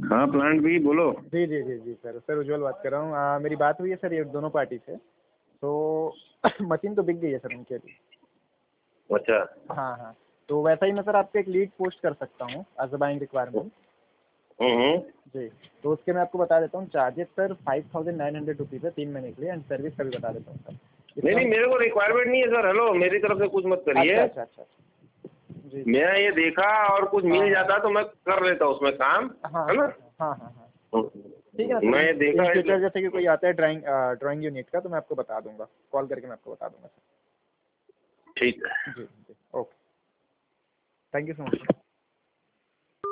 हाँ प्लांट भी बोलो। जी जी जी जी सर, सर उज्ज्वल बात कर रहा हूँ। मेरी बात हुई है सर ये दोनों पार्टी से, तो मशीन तो बिक गई है सर उनके अभी। अच्छा। हाँ हाँ, तो वैसा ही मैं सर आपको एक लीड पोस्ट कर सकता हूँ as a buying requirement. Hmm. जी, तो उसके मैं आपको बता देता हूँ चार्जेस सर 5,900 रुपीज़ है 3 महीने के लिए, एंड सर्विस का भी बता देता हूँ सर। नहीं नहीं, मेरे को रिक्वायरमेंट नहीं है सर। हेलो, मेरी तरफ से कुछ मत करिए। अच्छा अच्छा अच्छा जी जी। मैं ये देखा और कुछ मिल जाता तो मैं कर लेता उसमें काम, हाँ है ना। हाँ हाँ हाँ, ठीक है ना सर। मैं देखा इन है फ्यूचर जैसे कि कोई आता है ड्राइंग यूनिट का, तो मैं आपको बता दूंगा, कॉल करके मैं आपको बता दूंगा सर। ठीक है। जी जी, okay, thank you so much.